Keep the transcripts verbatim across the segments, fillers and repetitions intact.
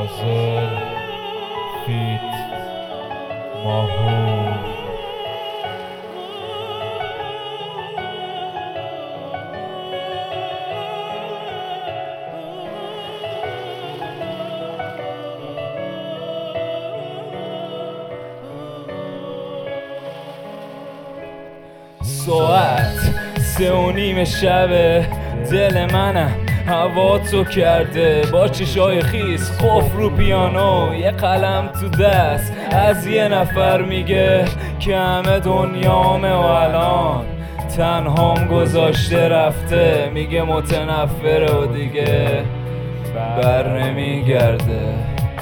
فاضل فیت ماهور ساعت سه و نیم شبه، دل منم هوا تو کرده با چشای خیس، قفل رو پیانو، یه قلم تو دست، از یه نفر میگه که همه دنیامه و الان تنهام گذاشته رفته، میگه متنفره و دیگه بر نمیگرده.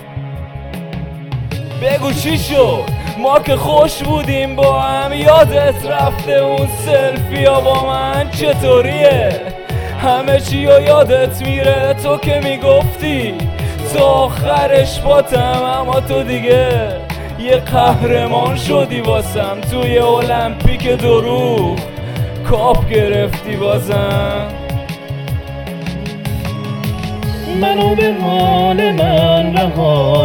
بگو چی شد؟ ما که خوش بودیم با هم، یادت رفته اون سلفیا با من چطوریه؟ همه چی رو یادت میره تو که میگفتی تا آخرش باتم، اما تو دیگه یه قهرمان شدی واسم، توی المپیک دروغ کاپ گرفتی بازم. منو به حال من رها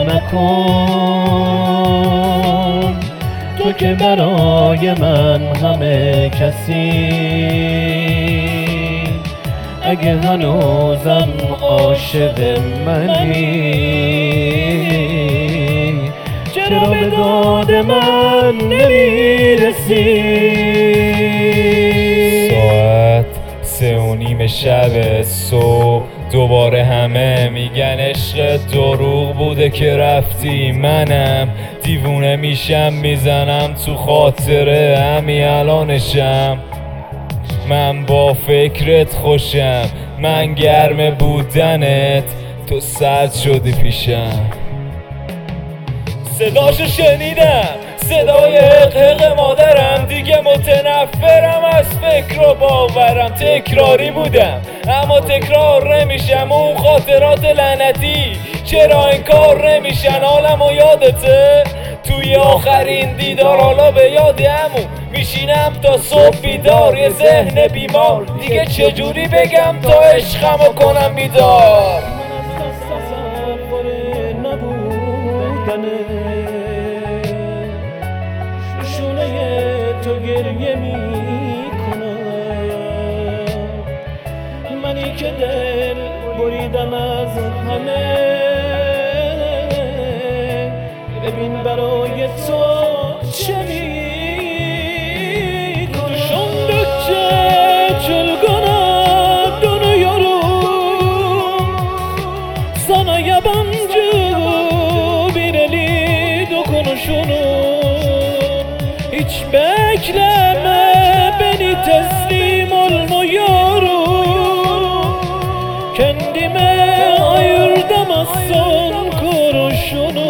نکن، تو که برای من همه کسی، اگه هنوزم عاشق منی چرا به داد من نمیرسی؟ ساعت سه و نیم شب، صبح دوباره همه میگن عشق دروغ بوده که رفتی، منم دیوونه میشم میزنم تو خاطره همی الانشم، من با فکرت خوشم، من گرم بودنت تو سرد شدی پیشم. صداشو شنیدم، صدای حق مادرم، دیگه متنفرم از فکر و باورم، تکراری بودم اما تکرار نمیشم، اون خاطرات لعنتی چرا این کار نمیشن؟ حالم و یادته توی آخرین دیدار، حالا به یاد همون میشینم تا صبح بیدار، یه ذهن بیمار دیگه چجوری بگم تا عشقمو کنم بیدار؟ تو گریه می کنم، منی که دل بریدم از همه، ببین برای تو چه می کنم. Şundukça çılgına dönüyorum, sana yabancı bir eli dokunuşunu, hiç bekleme beni teslim olmuyorum, kendime ayırdım az son kuruşunu.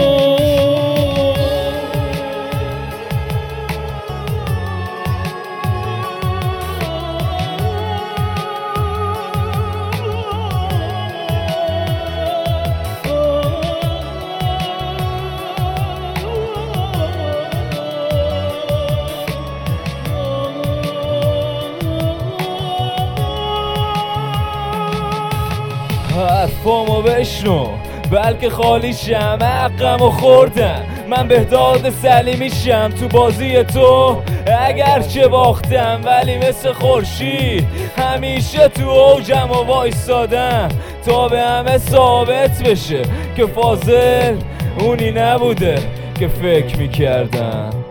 حرفامو بشنو بلکه خالی شم، حقمو خوردم من بهداد سلیمی شم تو بازی تو، اگرچه باختم ولی مثل خورشید همیشه تو اوجم و وایستادم تا به همه ثابت بشه که فاضل اونی نبوده که فکر میکردم.